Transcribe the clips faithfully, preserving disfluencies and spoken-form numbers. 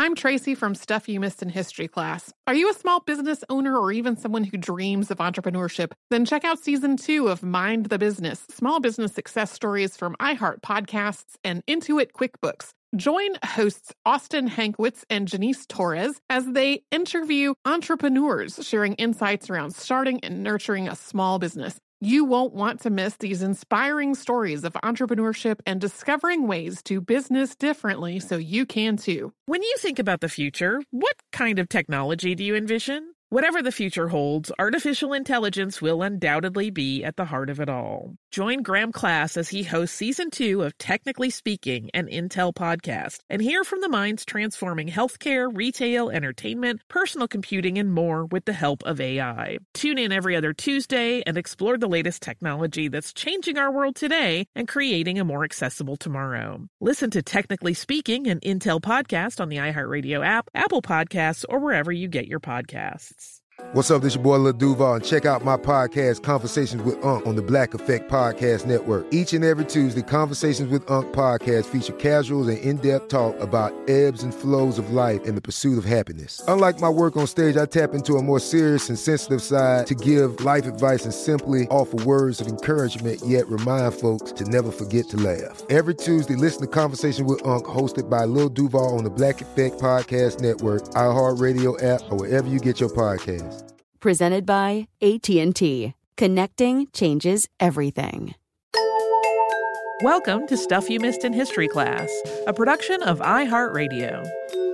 I'm Tracy from Stuff You Missed in History class. Are you a small business owner or even someone who dreams of entrepreneurship? Then check out season two of Mind the Business, small business success stories from iHeart Podcasts and Intuit QuickBooks. Join hosts Austin Hankwitz and Janice Torres as they interview entrepreneurs sharing insights around starting and nurturing a small business. You won't want to miss these inspiring stories of entrepreneurship and discovering ways to business differently so you can too. When you think about the future, what kind of technology do you envision? Whatever the future holds, artificial intelligence will undoubtedly be at the heart of it all. Join Graham Class as he hosts season two of Technically Speaking, an Intel podcast, and hear from the minds transforming healthcare, retail, entertainment, personal computing, and more with the help of A I. Tune in every other Tuesday and explore the latest technology that's changing our world today and creating a more accessible tomorrow. Listen to Technically Speaking, an Intel podcast on the iHeartRadio app, Apple Podcasts, or wherever you get your podcasts. What's up, this your boy Lil Duval, and check out my podcast, Conversations with Unc, on the Black Effect Podcast Network. Each and every Tuesday, Conversations with Unc podcast feature casuals and in-depth talk about ebbs and flows of life and the pursuit of happiness. Unlike my work on stage, I tap into a more serious and sensitive side to give life advice and simply offer words of encouragement, yet remind folks to never forget to laugh. Every Tuesday, listen to Conversation with Unc, hosted by Lil Duval on the Black Effect Podcast Network, iHeartRadio app, or wherever you get your podcasts. Presented by A T and T. Connecting changes everything. Welcome to Stuff You Missed in History class, a production of iHeartRadio.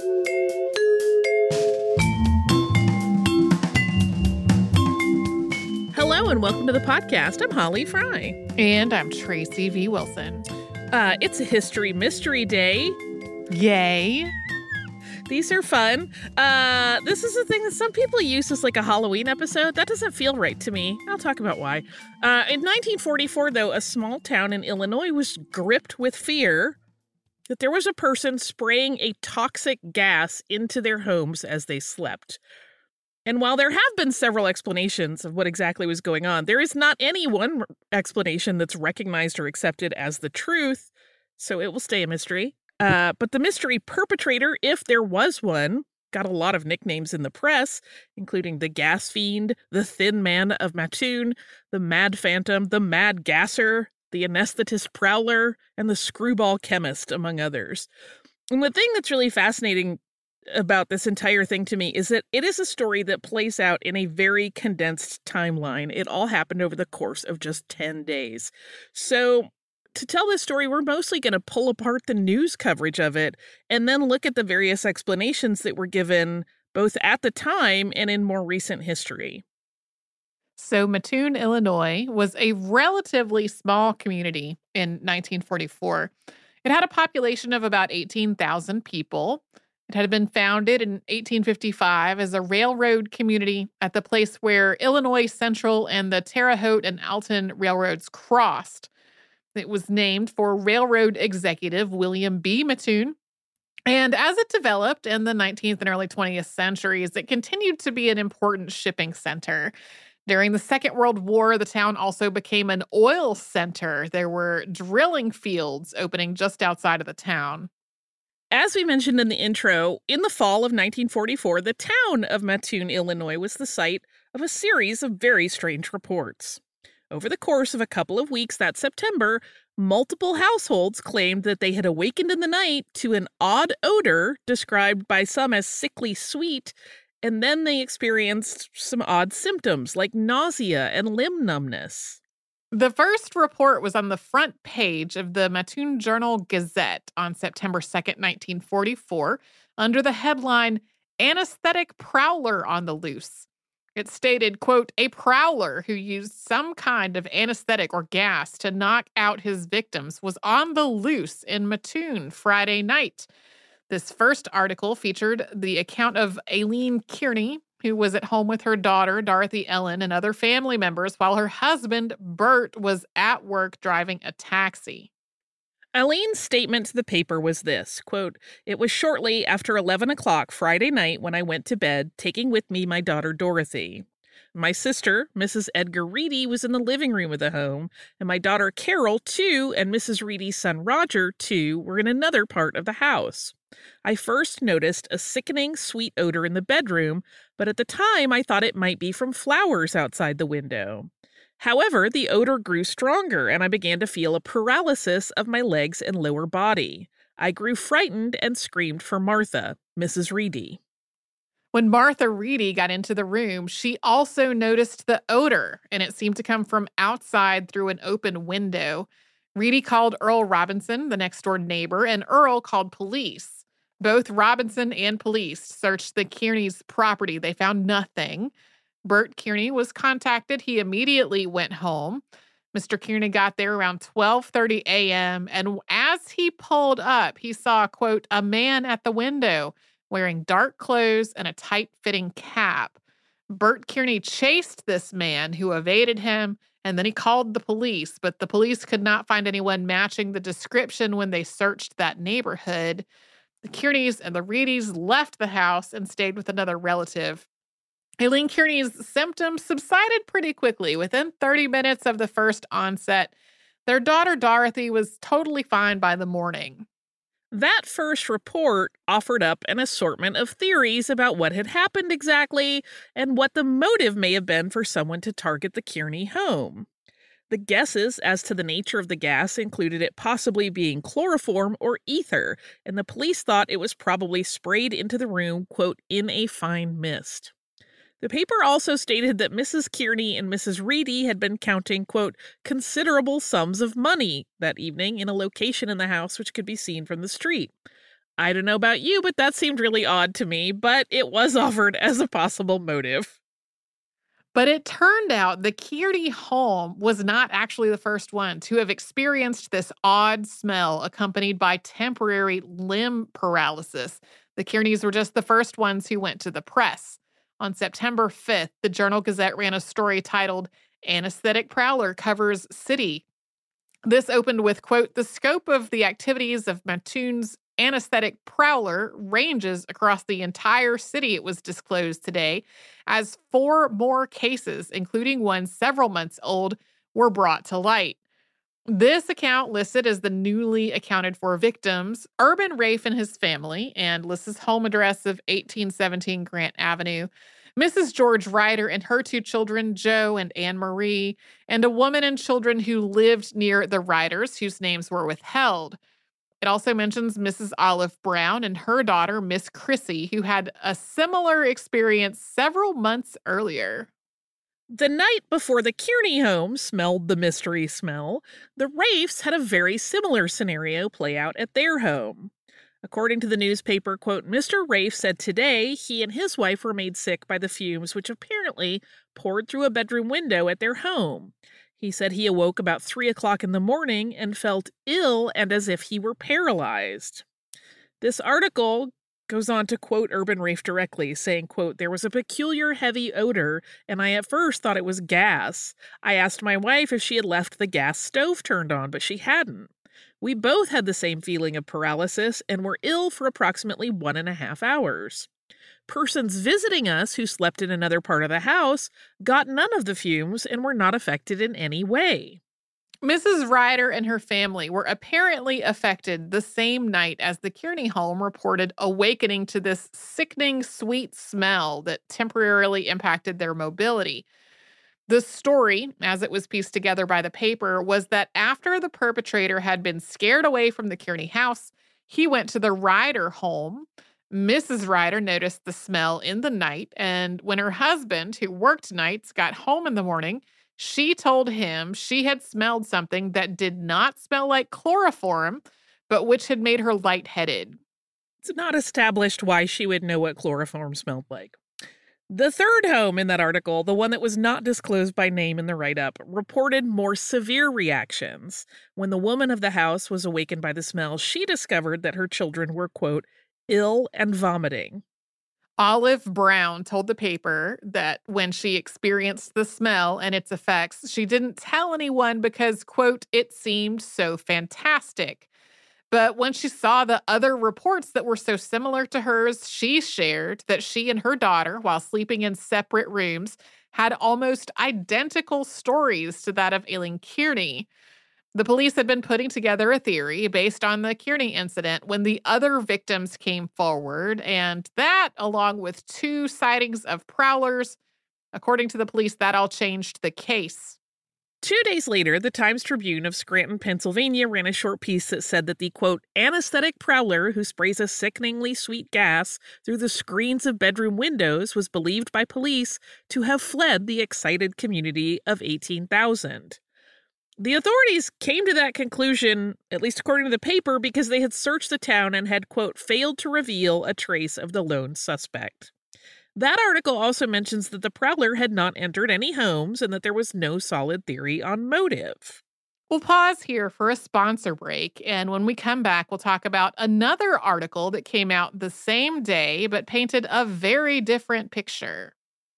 Hello and welcome to the podcast. I'm Holly Fry. And I'm Tracy V. Wilson. Uh, it's a History Mystery Day. Yay. These are fun. Uh, this is a thing that some people use as like a Halloween episode. That doesn't feel right to me. I'll talk about why. Uh, in nineteen forty-four, though, a small town in Illinois was gripped with fear that there was a person spraying a toxic gas into their homes as they slept. And while there have been several explanations of what exactly was going on, there is not any one explanation that's recognized or accepted as the truth, so it will stay a mystery. Uh, but the mystery perpetrator, if there was one, got a lot of nicknames in the press, including the Gas Fiend, the Thin Man of Mattoon, the Mad Phantom, the Mad Gasser, the Anesthetist Prowler, and the Screwball Chemist, among others. And the thing that's really fascinating about this entire thing to me is that it is a story that plays out in a very condensed timeline. It all happened over the course of just ten days. So to tell this story, we're mostly going to pull apart the news coverage of it and then look at the various explanations that were given both at the time and in more recent history. So Mattoon, Illinois was a relatively small community in nineteen forty-four. It had a population of about eighteen thousand people. It had been founded in eighteen fifty-five as a railroad community at the place where Illinois Central and the Terre Haute and Alton railroads crossed. It was named for railroad executive William B. Mattoon. And as it developed in the nineteenth and early twentieth centuries, it continued to be an important shipping center. During the Second World War, the town also became an oil center. There were drilling fields opening just outside of the town. As we mentioned in the intro, in the fall of nineteen forty-four, the town of Mattoon, Illinois, was the site of a series of very strange reports. Over the course of a couple of weeks that September, multiple households claimed that they had awakened in the night to an odd odor described by some as sickly sweet, and then they experienced some odd symptoms like nausea and limb numbness. The first report was on the front page of the Mattoon Journal-Gazette on September second, nineteen forty-four, under the headline, "Anesthetic Prowler on the Loose." It stated, quote, "A prowler who used some kind of anesthetic or gas to knock out his victims was on the loose in Mattoon Friday night." This first article featured the account of Aileen Kearney, who was at home with her daughter, Dorothy Ellen, and other family members, while her husband, Bert, was at work driving a taxi. Aileen's statement to the paper was this, quote, "It was shortly after eleven o'clock Friday night when I went to bed, taking with me my daughter Dorothy. My sister, Missus Edgar Reedy, was in the living room of the home, and my daughter Carol, two, and Missus Reedy's son Roger, two, were in another part of the house. I first noticed a sickening sweet odor in the bedroom, but at the time I thought it might be from flowers outside the window. However, the odor grew stronger, and I began to feel a paralysis of my legs and lower body. I grew frightened and screamed for Martha, Missus Reedy. When Martha Reedy got into the room, she also noticed the odor, and it seemed to come from outside through an open window. Reedy called Earl Robinson, the next-door neighbor, and Earl called police. Both Robinson and police searched the Kearney's property. They found nothing. Bert Kearney was contacted. He immediately went home. Mister Kearney got there around twelve thirty a.m., and as he pulled up, he saw, quote, a man at the window wearing dark clothes and a tight-fitting cap. Bert Kearney chased this man, who evaded him, and then he called the police, but the police could not find anyone matching the description when they searched that neighborhood. The Kearneys and the Reedys left the house and stayed with another relative. Aileen Kearney's symptoms subsided pretty quickly. Within thirty minutes of the first onset, their daughter Dorothy was totally fine by the morning. That first report offered up an assortment of theories about what had happened exactly and what the motive may have been for someone to target the Kearney home. The guesses as to the nature of the gas included it possibly being chloroform or ether, and the police thought it was probably sprayed into the room, quote, in a fine mist. The paper also stated that Missus Kearney and Missus Reedy had been counting, quote, considerable sums of money that evening in a location in the house which could be seen from the street. I don't know about you, but that seemed really odd to me, but it was offered as a possible motive. But it turned out the Kearney home was not actually the first one to have experienced this odd smell accompanied by temporary limb paralysis. The Kearneys were just the first ones who went to the press. On September fifth, the Journal-Gazette ran a story titled, Anesthetic Prowler Covers City. This opened with, quote, the scope of the activities of Mattoon's anesthetic prowler ranges across the entire city, it was disclosed today, as four more cases, including one several months old, were brought to light. This account listed as the newly accounted for victims, Urban Rafe and his family, and lists his home address of eighteen seventeen Grant Avenue, Missus George Ryder and her two children, Joe and Anne Marie, and a woman and children who lived near the Ryders, whose names were withheld. It also mentions Missus Olive Brown and her daughter, Miss Chrissy, who had a similar experience several months earlier. The night before the Kearney home smelled the mystery smell, the Rafes had a very similar scenario play out at their home. According to the newspaper, quote, Mister Rafe said today he and his wife were made sick by the fumes which apparently poured through a bedroom window at their home. He said he awoke about three o'clock in the morning and felt ill and as if he were paralyzed. This article goes on to quote Urban Rafe directly, saying, quote, there was a peculiar heavy odor, and I at first thought it was gas. I asked my wife if she had left the gas stove turned on, but she hadn't. We both had the same feeling of paralysis and were ill for approximately one and a half hours. Persons visiting us who slept in another part of the house got none of the fumes and were not affected in any way. Missus Ryder and her family were apparently affected the same night as the Kearney home reported awakening to this sickening sweet smell that temporarily impacted their mobility. The story, as it was pieced together by the paper, was that after the perpetrator had been scared away from the Kearney house, he went to the Ryder home. Missus Ryder noticed the smell in the night, and when her husband, who worked nights, got home in the morning, she told him she had smelled something that did not smell like chloroform, but which had made her lightheaded. It's not established why she would know what chloroform smelled like. The third home in that article, the one that was not disclosed by name in the write-up, reported more severe reactions. When the woman of the house was awakened by the smell, she discovered that her children were, quote, ill and vomiting. Olive Brown told the paper that when she experienced the smell and its effects, she didn't tell anyone because, quote, it seemed so fantastic. But when she saw the other reports that were so similar to hers, she shared that she and her daughter, while sleeping in separate rooms, had almost identical stories to that of Aileen Kearney. The police had been putting together a theory based on the Kearney incident when the other victims came forward, and that, along with two sightings of prowlers, according to the police, that all changed the case. Two days later, the Times-Tribune of Scranton, Pennsylvania ran a short piece that said that the, quote, anesthetic prowler who sprays a sickeningly sweet gas through the screens of bedroom windows was believed by police to have fled the excited community of eighteen thousand. The authorities came to that conclusion, at least according to the paper, because they had searched the town and had, quote, failed to reveal a trace of the lone suspect. That article also mentions that the prowler had not entered any homes and that there was no solid theory on motive. We'll pause here for a sponsor break, and when we come back, we'll talk about another article that came out the same day but painted a very different picture.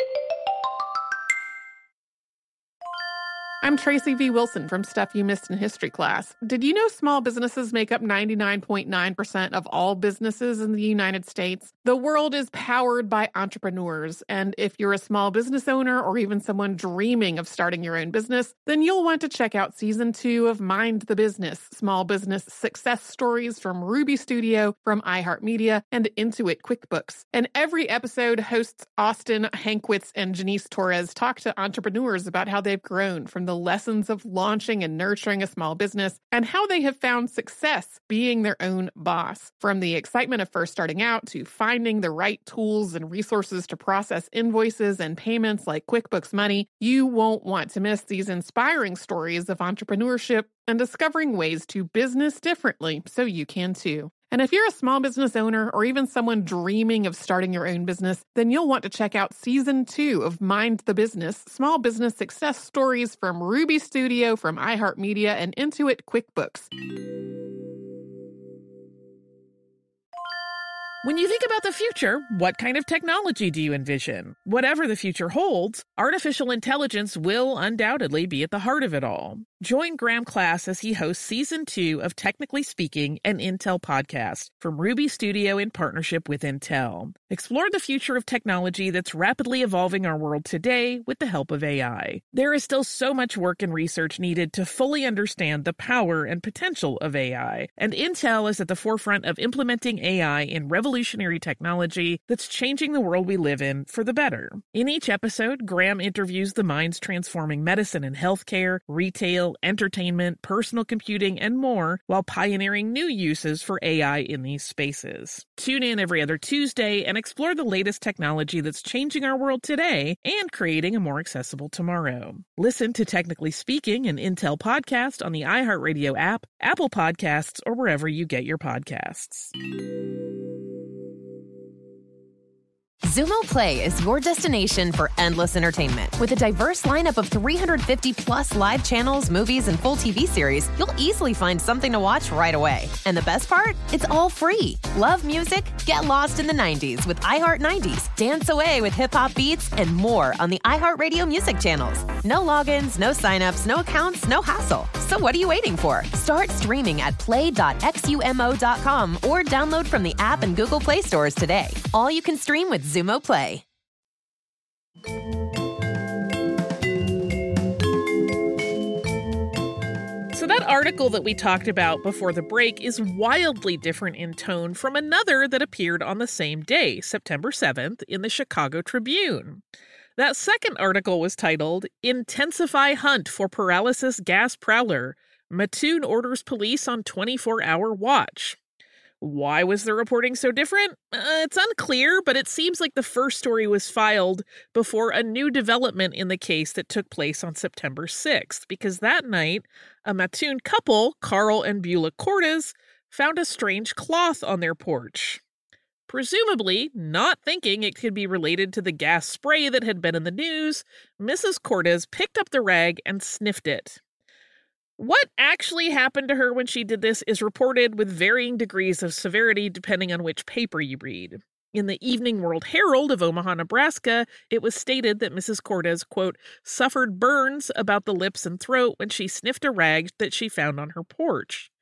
I'm Tracy V. Wilson from Stuff You Missed in History Class. Did you know small businesses make up ninety-nine point nine percent of all businesses in the United States? The world is powered by entrepreneurs, and if you're a small business owner or even someone dreaming of starting your own business, then you'll want to check out Season two of Mind the Business, Small Business Success Stories from Ruby Studio, from iHeartMedia, and Intuit QuickBooks. And every episode, hosts Austin Hankwitz and Janice Torres talk to entrepreneurs about how they've grown from the lessons of launching and nurturing a small business and how they have found success being their own boss. From the excitement of first starting out to finding the right tools and resources to process invoices and payments like QuickBooks Money, you won't want to miss these inspiring stories of entrepreneurship and discovering ways to business differently so you can too. And if you're a small business owner or even someone dreaming of starting your own business, then you'll want to check out Season two of Mind the Business, Small Business Success Stories from Ruby Studio, from iHeartMedia, and Intuit QuickBooks. When you think about the future, what kind of technology do you envision? Whatever the future holds, artificial intelligence will undoubtedly be at the heart of it all. Join Graham Class as he hosts Season two of Technically Speaking, an Intel podcast from Ruby Studio in partnership with Intel. Explore the future of technology that's rapidly evolving our world today with the help of A I. There is still so much work and research needed to fully understand the power and potential of A I, and Intel is at the forefront of implementing A I in revolutionary technology that's changing the world we live in for the better. In each episode, Graham interviews the minds transforming medicine and healthcare, retail, entertainment, personal computing, and more, while pioneering new uses for A I in these spaces. Tune in every other Tuesday and explore the latest technology that's changing our world today and creating a more accessible tomorrow. Listen to Technically Speaking, an Intel podcast on the iHeartRadio app, Apple Podcasts, or wherever you get your podcasts. Xumo Play is your destination for endless entertainment. With a diverse lineup of three hundred fifty plus live channels, movies, and full T V series, you'll easily find something to watch right away. And the best part? It's all free. Love music? Get lost in the nineties with iHeart nineties. Dance away with hip-hop beats and more on the iHeartRadio music channels. No logins, no signups, no accounts, no hassle. So what are you waiting for? Start streaming at play dot xumo dot com or download from the app and Google Play stores today. All you can stream with Xumo Play. So that article that we talked about before the break is wildly different in tone from another that appeared on the same day, September seventh, in the Chicago Tribune. That second article was titled, Intensify Hunt for Paralysis Gas Prowler. Mattoon Orders Police on twenty-four hour Watch. Why was the reporting so different? Uh, it's unclear, but it seems like the first story was filed before a new development in the case that took place on September sixth, because that night, a Mattoon couple, Carl and Beulah Cortez, found a strange cloth on their porch. Presumably, not thinking it could be related to the gas spray that had been in the news, Missus Cortez picked up the rag and sniffed it. What actually happened to her when she did this is reported with varying degrees of severity depending on which paper you read. In the Evening World Herald of Omaha, Nebraska, it was stated that Missus Cortez, quote, suffered burns about the lips and throat when she sniffed a rag that she found on her porch.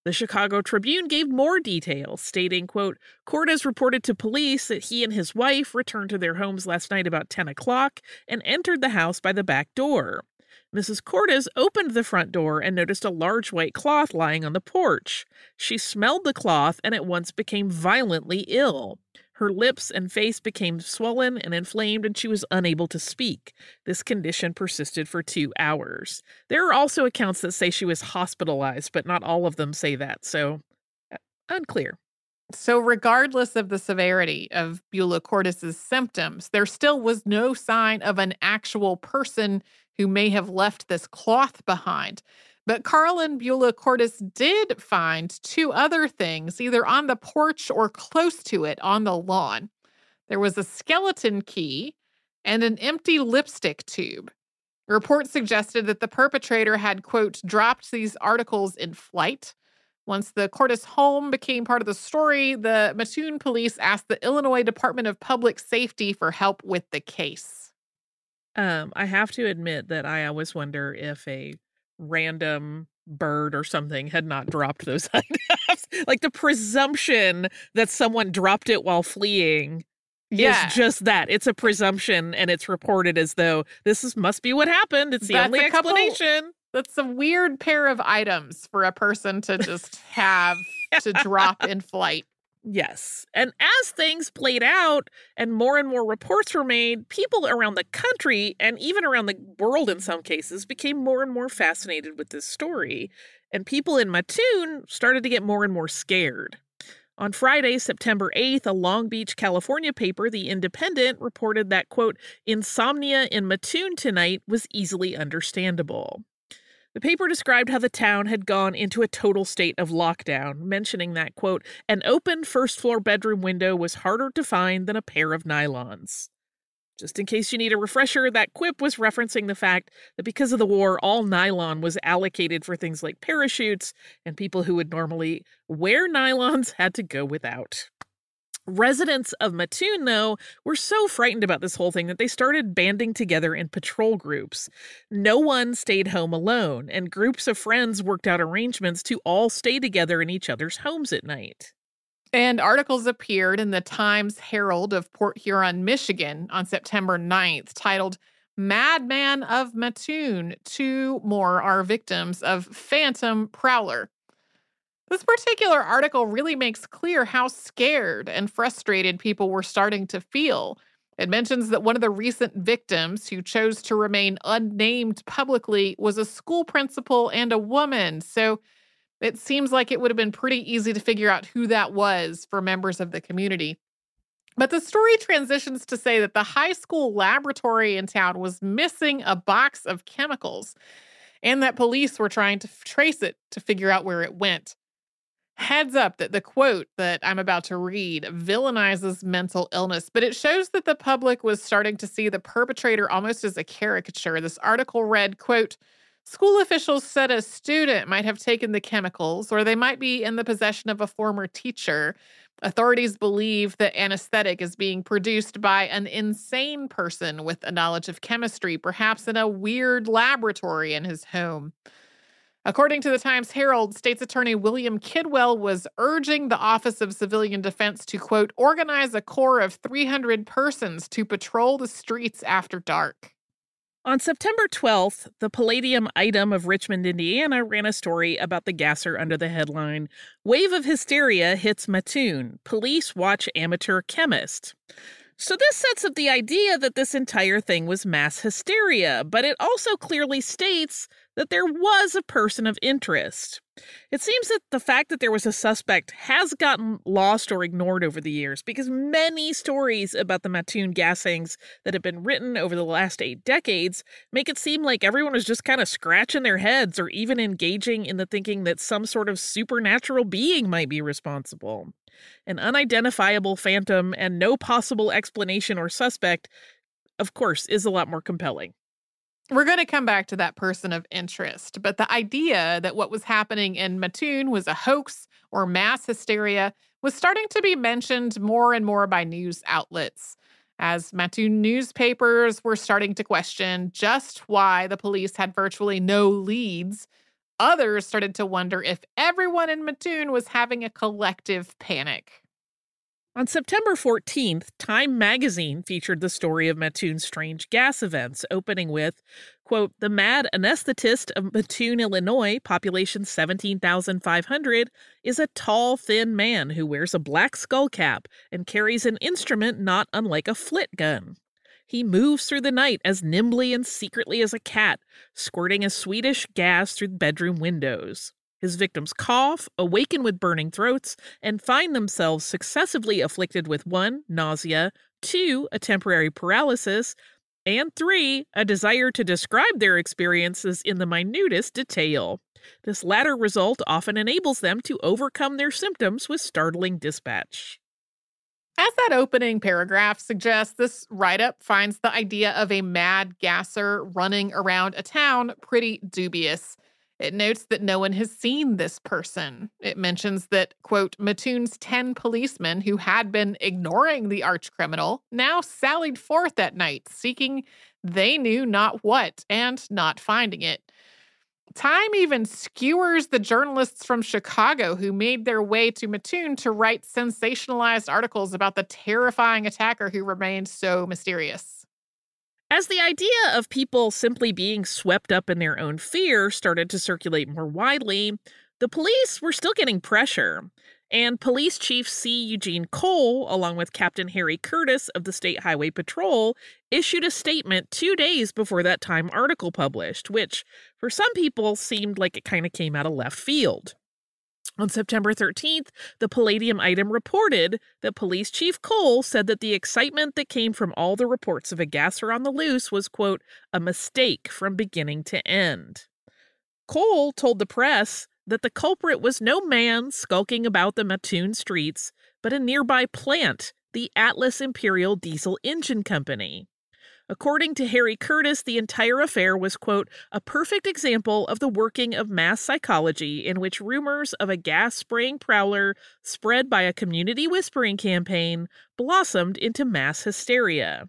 The Chicago Tribune gave more details, stating, quote, Cordes reported to police that he and his wife returned to their homes last night about ten o'clock and entered the house by the back door. Missus Cordes opened the front door and noticed a large white cloth lying on the porch. She smelled the cloth and at once became violently ill. Her lips and face became swollen and inflamed, and she was unable to speak. This condition persisted for two hours. There are also accounts that say she was hospitalized, but not all of them say that, so uh, unclear. So regardless of the severity of Beulah Cordes's symptoms, there still was no sign of an actual person who may have left this cloth behind. But Carlin Beulah Cordes did find two other things, either on the porch or close to it on the lawn. There was a skeleton key and an empty lipstick tube. Reports suggested that the perpetrator had, quote, dropped these articles in flight. Once the Cordes home became part of the story, the Mattoon police asked the Illinois Department of Public Safety for help with the case. Um, I have to admit that I always wonder if a random bird or something had not dropped those items. Like the presumption that someone dropped it while fleeing Yeah. is just that. It's a presumption, and it's reported as though this is must be what happened. It's the That's only a couple- explanation. That's a weird pair of items for a person to just have to drop in flight. Yes. And as things played out and more and more reports were made, people around the country and even around the world in some cases became more and more fascinated with this story. And people in Mattoon started to get more and more scared. On Friday, September eighth, a Long Beach, California paper, The Independent, reported that, quote, insomnia in Mattoon tonight was easily understandable. The paper described how the town had gone into a total state of lockdown, mentioning that, quote, an open first-floor bedroom window was harder to find than a pair of nylons. Just in case you need a refresher, that quip was referencing the fact that because of the war, all nylon was allocated for things like parachutes, and people who would normally wear nylons had to go without. Residents of Mattoon, though, were so frightened about this whole thing that they started banding together in patrol groups. No one stayed home alone, and groups of friends worked out arrangements to all stay together in each other's homes at night. And articles appeared in the Times-Herald of Port Huron, Michigan on September ninth titled, Madman of Mattoon, Two More Are Victims of Phantom Prowler. This particular article really makes clear how scared and frustrated people were starting to feel. It mentions that one of the recent victims who chose to remain unnamed publicly was a school principal and a woman. So it seems like it would have been pretty easy to figure out who that was for members of the community. But the story transitions to say that the high school laboratory in town was missing a box of chemicals and that police were trying to f- trace it to figure out where it went. Heads up that the quote that I'm about to read villainizes mental illness, but it shows that the public was starting to see the perpetrator almost as a caricature. This article read, quote, school officials said a student might have taken the chemicals, or they might be in the possession of a former teacher. Authorities believe that anesthetic is being produced by an insane person with a knowledge of chemistry, perhaps in a weird laboratory in his home. According to the Times-Herald, State's Attorney William Kidwell was urging the Office of Civilian Defense to, quote, organize a corps of three hundred persons to patrol the streets after dark. On September twelfth, the Palladium Item of Richmond, Indiana, ran a story about the gasser under the headline, Wave of Hysteria Hits Mattoon. Police Watch Amateur Chemist. So this sets up the idea that this entire thing was mass hysteria, but it also clearly states that there was a person of interest. It seems that the fact that there was a suspect has gotten lost or ignored over the years because many stories about the Mattoon gassings that have been written over the last eight decades make it seem like everyone was just kind of scratching their heads or even engaging in the thinking that some sort of supernatural being might be responsible. An unidentifiable phantom and no possible explanation or suspect, of course, is a lot more compelling. We're going to come back to that person of interest, but the idea that what was happening in Mattoon was a hoax or mass hysteria was starting to be mentioned more and more by news outlets, as Mattoon newspapers were starting to question just why the police had virtually no leads others started to wonder if everyone in Mattoon was having a collective panic. On September fourteenth, Time magazine featured the story of Mattoon's strange gas events, opening with, quote, "The mad anesthetist of Mattoon, Illinois, population seventeen thousand five hundred, is a tall, thin man who wears a black skull cap and carries an instrument not unlike a flit gun. He moves through the night as nimbly and secretly as a cat, squirting a Swedish gas through bedroom windows. His victims cough, awaken with burning throats, and find themselves successively afflicted with one, nausea, two, a temporary paralysis, and three, a desire to describe their experiences in the minutest detail. This latter result often enables them to overcome their symptoms with startling dispatch." As that opening paragraph suggests, this write-up finds the idea of a mad gasser running around a town pretty dubious. It notes that no one has seen this person. It mentions that, quote, "Mattoon's ten policemen who had been ignoring the archcriminal now sallied forth at night, seeking they knew not what and not finding it." Time even skewers the journalists from Chicago who made their way to Mattoon to write sensationalized articles about the terrifying attacker who remained so mysterious. As the idea of people simply being swept up in their own fear started to circulate more widely, the police were still getting pressure, and Police Chief C. Eugene Cole, along with Captain Harry Curtis of the State Highway Patrol, issued a statement two days before that Time article published, which, for some people, seemed like it kind of came out of left field. On September thirteenth, the Palladium item reported that Police Chief Cole said that the excitement that came from all the reports of a gasser on the loose was, quote, "a mistake from beginning to end." Cole told the press that the culprit was no man skulking about the Mattoon streets, but a nearby plant, the Atlas Imperial Diesel Engine Company. According to Harry Curtis, the entire affair was, quote, "a perfect example of the working of mass psychology in which rumors of a gas-spraying prowler spread by a community whispering campaign blossomed into mass hysteria.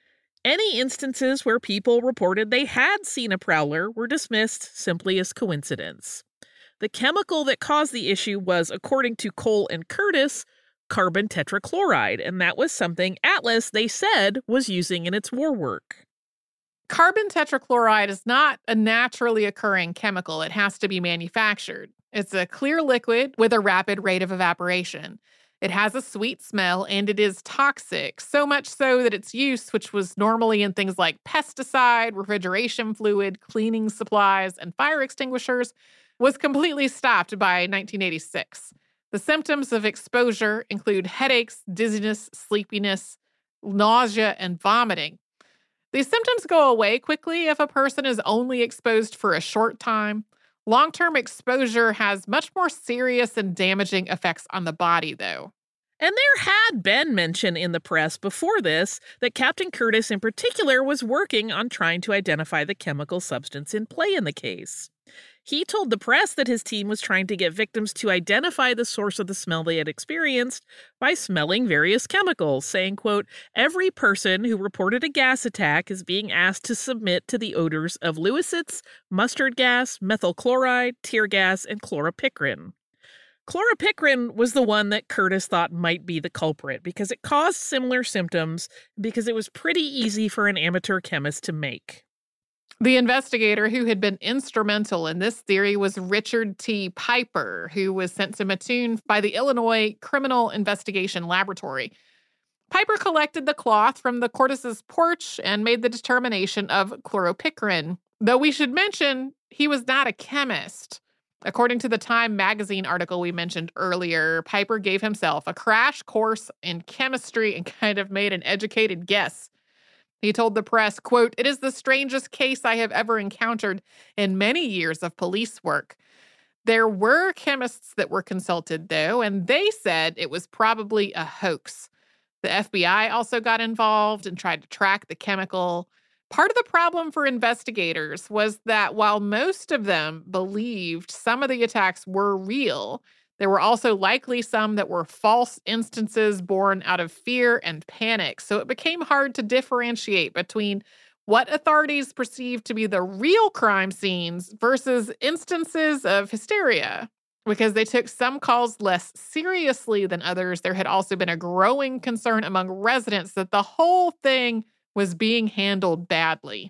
Any instances where people reported they had seen a prowler were dismissed simply as coincidence. The chemical that caused the issue was, according to Cole and Curtis, carbon tetrachloride, and that was something Atlas, they said, was using in its war work." Carbon tetrachloride is not a naturally occurring chemical. It has to be manufactured. It's a clear liquid with a rapid rate of evaporation. It has a sweet smell, and it is toxic, so much so that its use, which was normally in things like pesticide, refrigeration fluid, cleaning supplies, and fire extinguishers, was completely stopped by nineteen eighty-six. The symptoms of exposure include headaches, dizziness, sleepiness, nausea, and vomiting. These symptoms go away quickly if a person is only exposed for a short time. Long-term exposure has much more serious and damaging effects on the body, though. And there had been mention in the press before this that Captain Curtis in particular was working on trying to identify the chemical substance in play in the case. He told the press that his team was trying to get victims to identify the source of the smell they had experienced by smelling various chemicals, saying, quote, "Every person who reported a gas attack is being asked to submit to the odors of Lewisitz, mustard gas, methyl chloride, tear gas, and chloropicrin." Chloropicrin was the one that Curtis thought might be the culprit because it caused similar symptoms because it was pretty easy for an amateur chemist to make. The investigator who had been instrumental in this theory was Richard T. Piper, who was sent to Mattoon by the Illinois Criminal Investigation Laboratory. Piper collected the cloth from the Curtis's porch and made the determination of chloropicrin, though we should mention he was not a chemist. According to the Time magazine article we mentioned earlier, Piper gave himself a crash course in chemistry and kind of made an educated guess. He told the press, quote, "It is the strangest case I have ever encountered in many years of police work. There were chemists that were consulted, though, and they said it was probably a hoax. The F B I also got involved and tried to track the chemical. Part of the problem for investigators was that while most of them believed some of the attacks were real, there were also likely some that were false instances born out of fear and panic. So it became hard to differentiate between what authorities perceived to be the real crime scenes versus instances of hysteria. Because they took some calls less seriously than others, there had also been a growing concern among residents that the whole thing was being handled badly.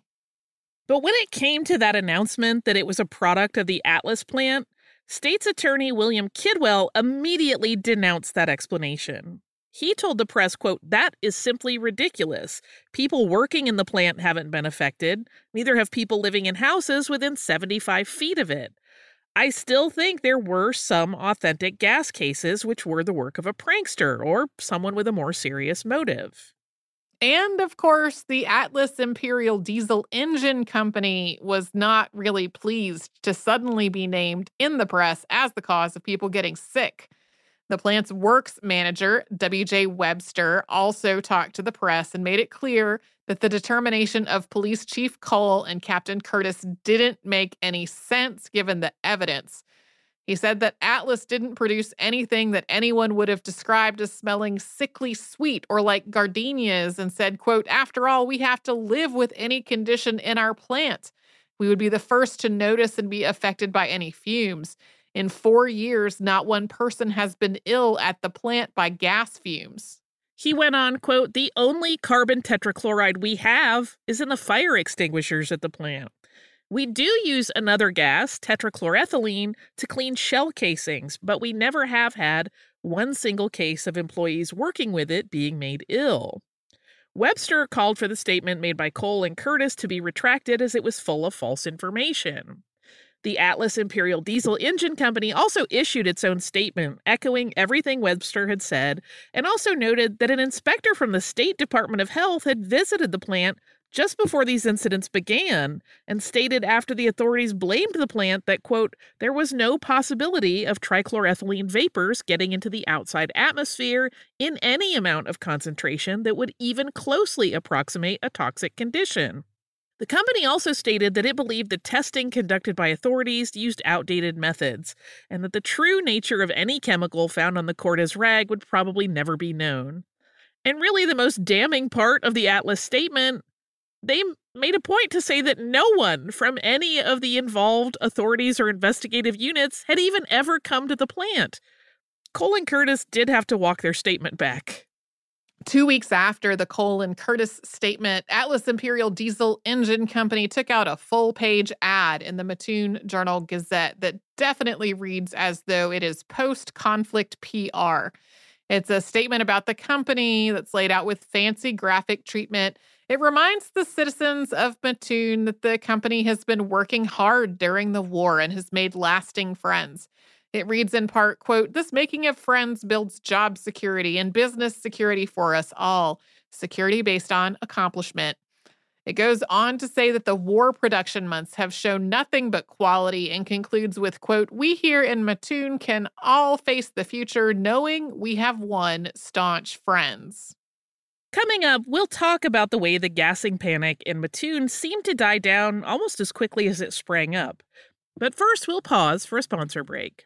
But when it came to that announcement that it was a product of the Atlas plant, State's Attorney William Kidwell immediately denounced that explanation. He told the press, quote, "That is simply ridiculous. People working in the plant haven't been affected. Neither have people living in houses within seventy-five feet of it. I still think there were some authentic gas cases which were the work of a prankster or someone with a more serious motive." And, of course, the Atlas Imperial Diesel Engine Company was not really pleased to suddenly be named in the press as the cause of people getting sick. The plant's works manager, W J Webster, also talked to the press and made it clear that the determination of Police Chief Cole and Captain Curtis didn't make any sense given the evidence. He said that Atlas didn't produce anything that anyone would have described as smelling sickly sweet or like gardenias, and said, quote, "After all, we have to live with any condition in our plant. We would be the first to notice and be affected by any fumes. In four years, not one person has been ill at the plant by gas fumes." He went on, quote, "The only carbon tetrachloride we have is in the fire extinguishers at the plant. We do use another gas, tetrachloroethylene, to clean shell casings, but we never have had one single case of employees working with it being made ill." Webster called for the statement made by Cole and Curtis to be retracted as it was full of false information. The Atlas Imperial Diesel Engine Company also issued its own statement, echoing everything Webster had said, and also noted that an inspector from the State Department of Health had visited the plant just before these incidents began, and stated after the authorities blamed the plant that, quote, "there was no possibility of trichloroethylene vapors getting into the outside atmosphere in any amount of concentration that would even closely approximate a toxic condition." The company also stated that it believed the testing conducted by authorities used outdated methods, and that the true nature of any chemical found on the Cortez rag would probably never be known. And really the most damning part of the Atlas statement, they made a point to say that no one from any of the involved authorities or investigative units had even ever come to the plant. Cole and Curtis did have to walk their statement back. Two weeks after the Cole and Curtis statement, Atlas Imperial Diesel Engine Company took out a full-page ad in the Mattoon Journal-Gazette that definitely reads as though it is post-conflict P R. It's a statement about the company that's laid out with fancy graphic treatment. It reminds the citizens of Mattoon that the company has been working hard during the war and has made lasting friends. It reads in part, quote, "This making of friends builds job security and business security for us all. Security based on accomplishment." It goes on to say that the war production months have shown nothing but quality, and concludes with, quote, "We here in Mattoon can all face the future knowing we have won staunch friends." Coming up, we'll talk about the way the gassing panic in Mattoon seemed to die down almost as quickly as it sprang up. But first, we'll pause for a sponsor break.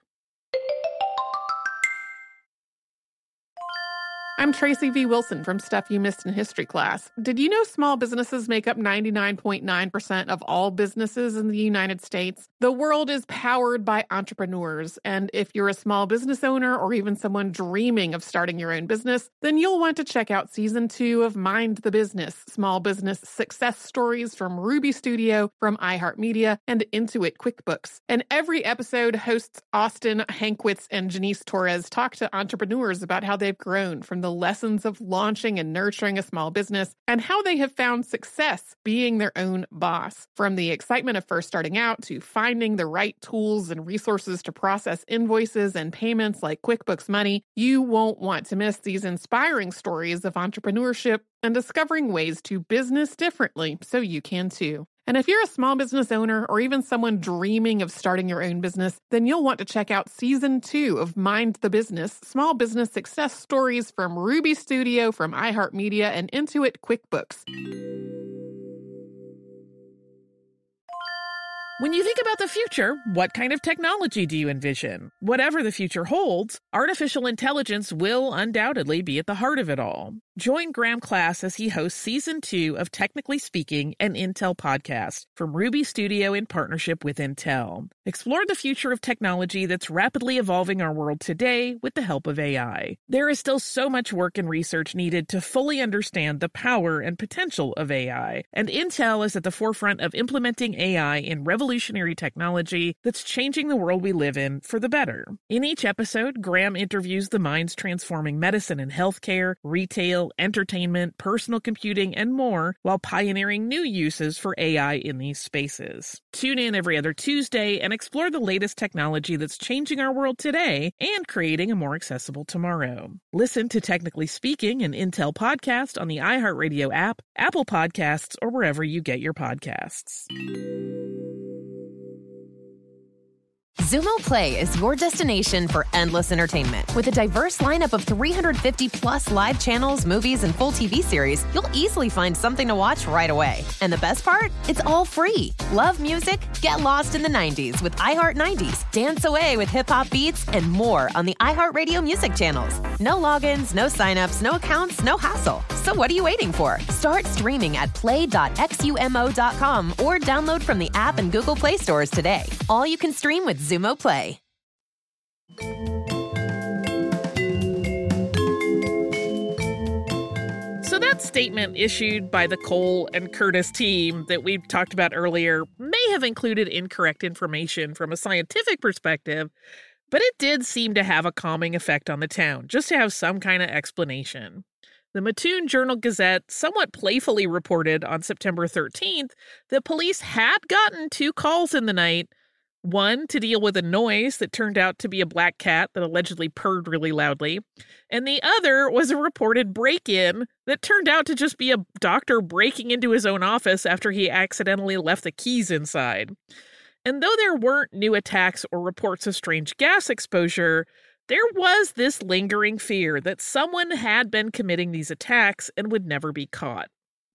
I'm Tracy V. Wilson from Stuff You Missed in History Class. Did you know small businesses make up ninety-nine point nine percent of all businesses in the United States? The world is powered by entrepreneurs, and if you're a small business owner or even someone dreaming of starting your own business, then you'll want to check out Season two of Mind the Business, Small Business Success Stories from Ruby Studio, from iHeartMedia, and Intuit QuickBooks. And every episode, hosts Austin Hankwitz and Janice Torres talk to entrepreneurs about how they've grown from the the lessons of launching and nurturing a small business, and how they have found success being their own boss. From the excitement of first starting out to finding the right tools and resources to process invoices and payments like QuickBooks Money, you won't want to miss these inspiring stories of entrepreneurship and discovering ways to business differently so you can too. And if you're a small business owner or even someone dreaming of starting your own business, then you'll want to check out Season two of Mind the Business, Small Business Success Stories from Ruby Studio, from iHeartMedia, and Intuit QuickBooks. When you think about the future, what kind of technology do you envision? Whatever the future holds, artificial intelligence will undoubtedly be at the heart of it all. Join Graham Class as he hosts season two of Technically Speaking, an Intel podcast from Ruby Studio in partnership with Intel. Explore the future of technology that's rapidly evolving our world today with the help of A I. There is still so much work and research needed to fully understand the power and potential of A I, and Intel is at the forefront of implementing A I in revolutionary technology that's changing the world we live in for the better. In each episode, Graham interviews the minds transforming medicine and healthcare, retail, entertainment, personal computing, and more, while pioneering new uses for A I in these spaces. Tune in every other Tuesday and explore the latest technology that's changing our world today and creating a more accessible tomorrow. Listen to Technically Speaking, an Intel podcast on the iHeartRadio app, Apple Podcasts, or wherever you get your podcasts. Zumo Play is your destination for endless entertainment. With a diverse lineup of three hundred fifty plus live channels, movies, and full T V series, you'll easily find something to watch right away. And the best part? It's all free. Love music? Get lost in the nineties with iHeart nineties. Dance away with hip-hop beats and more on the iHeartRadio music channels. No logins, no signups, no accounts, no hassle. So what are you waiting for? Start streaming at play dot x u m o dot com or download from the app and Google Play stores today. All you can stream with Zumo Play. So that statement issued by the Cole and Curtis team that we talked about earlier may have included incorrect information from a scientific perspective, but it did seem to have a calming effect on the town, just to have some kind of explanation. The Mattoon Journal-Gazette somewhat playfully reported on September thirteenth that police had gotten two calls in the night, one to deal with a noise that turned out to be a black cat that allegedly purred really loudly, and the other was a reported break-in that turned out to just be a doctor breaking into his own office after he accidentally left the keys inside. And though there weren't new attacks or reports of strange gas exposure, there was this lingering fear that someone had been committing these attacks and would never be caught.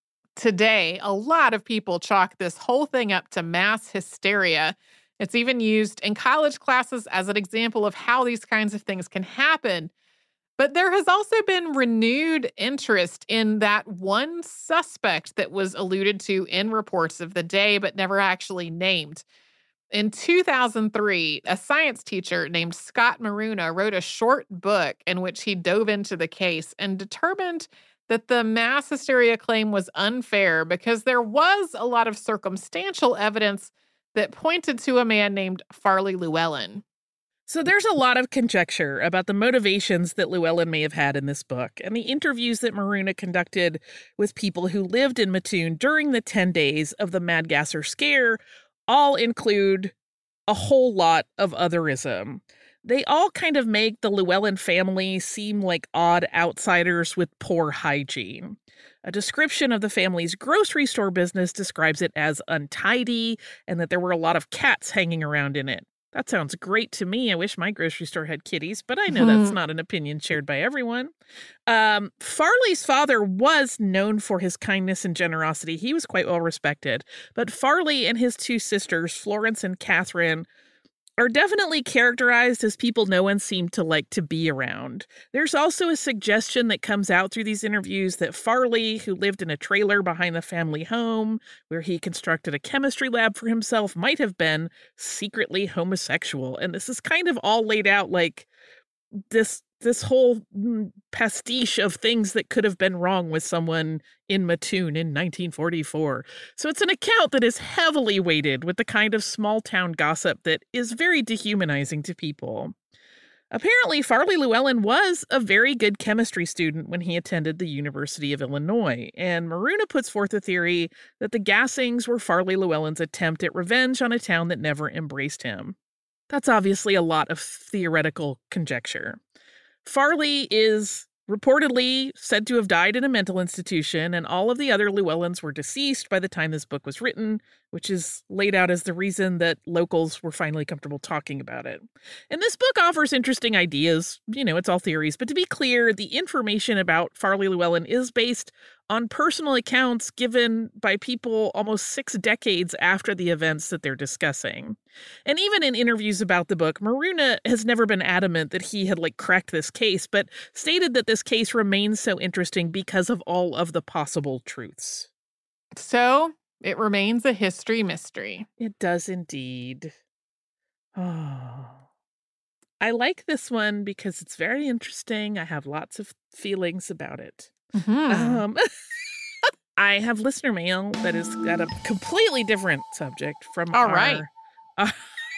Today, a lot of people chalk this whole thing up to mass hysteria. It's even used in college classes as an example of how these kinds of things can happen. But there has also been renewed interest in that one suspect that was alluded to in reports of the day, but never actually named. In two thousand three, a science teacher named Scott Maruna wrote a short book in which he dove into the case and determined that the mass hysteria claim was unfair because there was a lot of circumstantial evidence that pointed to a man named Farley Llewellyn. So there's a lot of conjecture about the motivations that Llewellyn may have had in this book, and the interviews that Maruna conducted with people who lived in Mattoon during the ten days of the Mad Gasser scare all include a whole lot of otherism. They all kind of make the Llewellyn family seem like odd outsiders with poor hygiene. A description of the family's grocery store business describes it as untidy and that there were a lot of cats hanging around in it. That sounds great to me. I wish my grocery store had kitties, but I know that's not an opinion shared by everyone. Um, Farley's father was known for his kindness and generosity. He was quite well respected. But Farley and his two sisters, Florence and Catherine, are definitely characterized as people no one seemed to like to be around. There's also a suggestion that comes out through these interviews that Farley, who lived in a trailer behind the family home, where he constructed a chemistry lab for himself, might have been secretly homosexual. And this is kind of all laid out like this this whole pastiche of things that could have been wrong with someone in Mattoon in nineteen forty-four. So it's an account that is heavily weighted with the kind of small-town gossip that is very dehumanizing to people. Apparently, Farley Llewellyn was a very good chemistry student when he attended the University of Illinois, and Maruna puts forth a theory that the gassings were Farley Llewellyn's attempt at revenge on a town that never embraced him. That's obviously a lot of theoretical conjecture. Farley is reportedly said to have died in a mental institution, and all of the other Llewellyns were deceased by the time this book was written, which is laid out as the reason that locals were finally comfortable talking about it. And this book offers interesting ideas. You know, it's all theories, but to be clear, the information about Farley Llewellyn is based on personal accounts given by people almost six decades after the events that they're discussing. And even in interviews about the book, Maruna has never been adamant that he had like cracked this case, but stated that this case remains so interesting because of all of the possible truths. So it remains a history mystery. It does indeed. Oh. I like this one because it's very interesting. I have lots of feelings about it. Mm-hmm. Um, I have listener mail that is got a completely different subject from All our, right. our,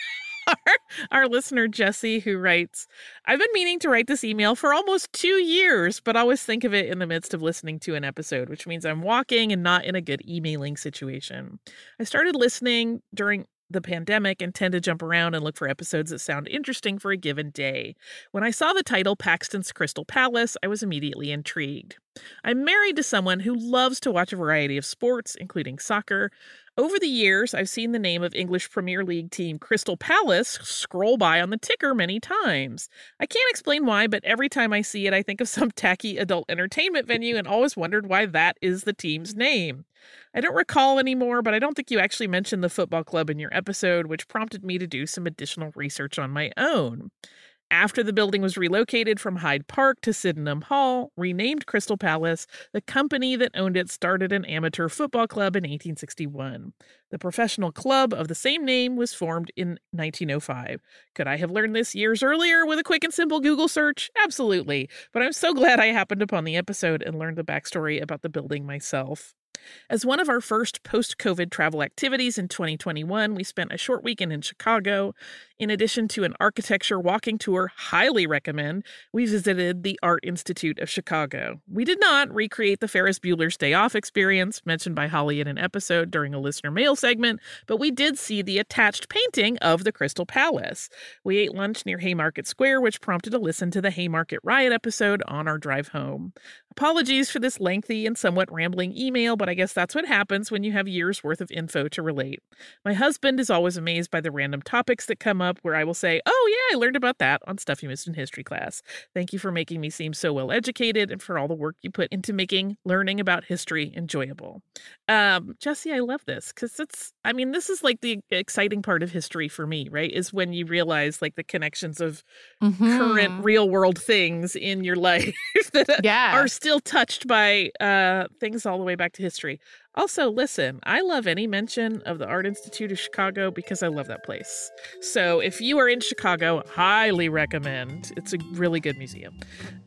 our listener, Jesse, who writes, I've been meaning to write this email for almost two years, but always think of it in the midst of listening to an episode, which means I'm walking and not in a good emailing situation. I started listening during the pandemic and tend to jump around and look for episodes that sound interesting for a given day. When I saw the title Paxton's Crystal Palace, I was immediately intrigued. I'm married to someone who loves to watch a variety of sports, including soccer. Over the years, I've seen the name of English Premier League team Crystal Palace scroll by on the ticker many times. I can't explain why, but every time I see it, I think of some tacky adult entertainment venue and always wondered why that is the team's name. I don't recall anymore, but I don't think you actually mentioned the football club in your episode, which prompted me to do some additional research on my own. After the building was relocated from Hyde Park to Sydenham Hall, renamed Crystal Palace, the company that owned it started an amateur football club in eighteen sixty-one. The professional club of the same name was formed in nineteen oh five. Could I have learned this years earlier with a quick and simple Google search? Absolutely. But I'm so glad I happened upon the episode and learned the backstory about the building myself. As one of our first post-COVID travel activities in twenty twenty-one, we spent a short weekend in Chicago. In addition to an architecture walking tour, highly recommend, we visited the Art Institute of Chicago. We did not recreate the Ferris Bueller's Day Off experience mentioned by Holly in an episode during a listener mail segment, but we did see the attached painting of the Crystal Palace. We ate lunch near Haymarket Square, which prompted a listen to the Haymarket Riot episode on our drive home. Apologies for this lengthy and somewhat rambling email, but I guess that's what happens when you have years worth of info to relate. My husband is always amazed by the random topics that come up where I will say, oh yeah, I learned about that on Stuff You Missed in History class. Thank you for making me seem so well educated and for all the work you put into making learning about history enjoyable. Um, Jesse, I love this because it's, I mean, this is like the exciting part of history for me, right? Is when you realize like the connections of Mm-hmm. current real world things in your life that Yeah. are still touched by uh, things all the way back to history. Also, listen, I love any mention of the Art Institute of Chicago because I love that place. So if you are in Chicago, highly recommend. It's a really good museum.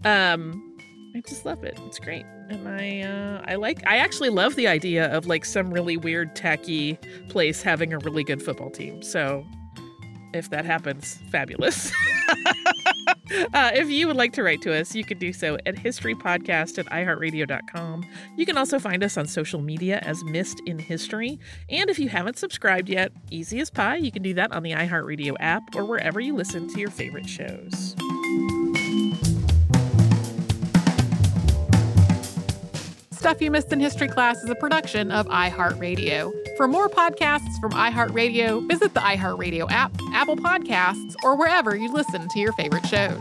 Um, I just love it. It's great. And I uh, I like, I actually love the idea of like some really weird, tacky place having a really good football team. So if that happens, fabulous. uh, if you would like to write to us, you can do so at historypodcast at i heart radio dot com. You can also find us on social media as Missed in History. And if you haven't subscribed yet, easy as pie, you can do that on the iHeartRadio app or wherever you listen to your favorite shows. Stuff You Missed in History class is a production of iHeartRadio. For more podcasts from iHeartRadio, visit the iHeartRadio app, Apple Podcasts, or wherever you listen to your favorite shows.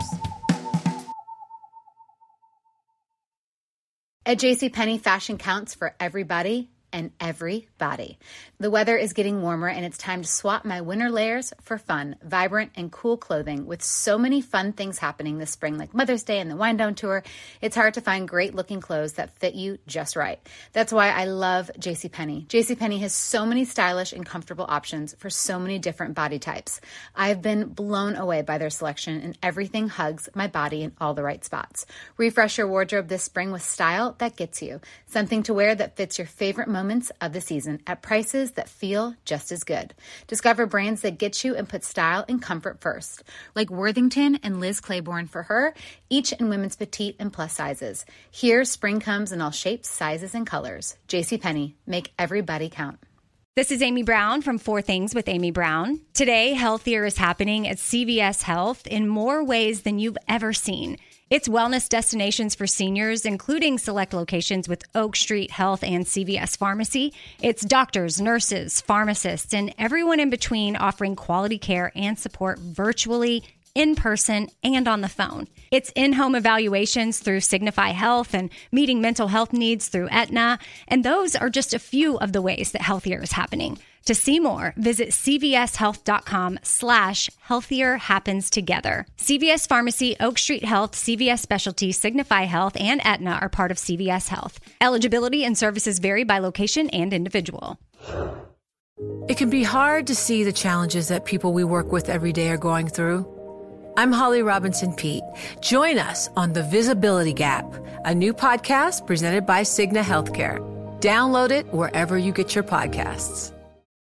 At JCPenney, fashion counts for everybody and everybody. The weather is getting warmer and it's time to swap my winter layers for fun, vibrant, and cool clothing. With so many fun things happening this spring, like Mother's Day and the Wind Down Tour, it's hard to find great looking clothes that fit you just right. That's why I love JCPenney. JCPenney has so many stylish and comfortable options for so many different body types. I've been blown away by their selection, and everything hugs my body in all the right spots. Refresh your wardrobe this spring with style that gets you. Something to wear that fits your favorite moments of the season at prices that feel just as good. Discover brands that get you and put style and comfort first, like Worthington and Liz Claiborne for her, each in women's petite and plus sizes. Here, spring comes in all shapes, sizes, and colors. JCPenney, make everybody count. This is Amy Brown from Four Things with Amy Brown. Today, healthier is happening at C V S Health in more ways than you've ever seen. It's wellness destinations for seniors, including select locations with Oak Street Health and C V S Pharmacy. It's doctors, nurses, pharmacists, and everyone in between offering quality care and support virtually in person and on the phone. It's in-home evaluations through Signify Health and meeting mental health needs through Aetna. And those are just a few of the ways that Healthier is happening. To see more, visit cvshealth.com slash healthier happens together. C V S Pharmacy, Oak Street Health, C V S Specialty, Signify Health, and Aetna are part of C V S Health. Eligibility and services vary by location and individual. It can be hard to see the challenges that people we work with every day are going through. I'm Holly Robinson Peete. Join us on The Visibility Gap, a new podcast presented by Cigna Healthcare. Download it wherever you get your podcasts.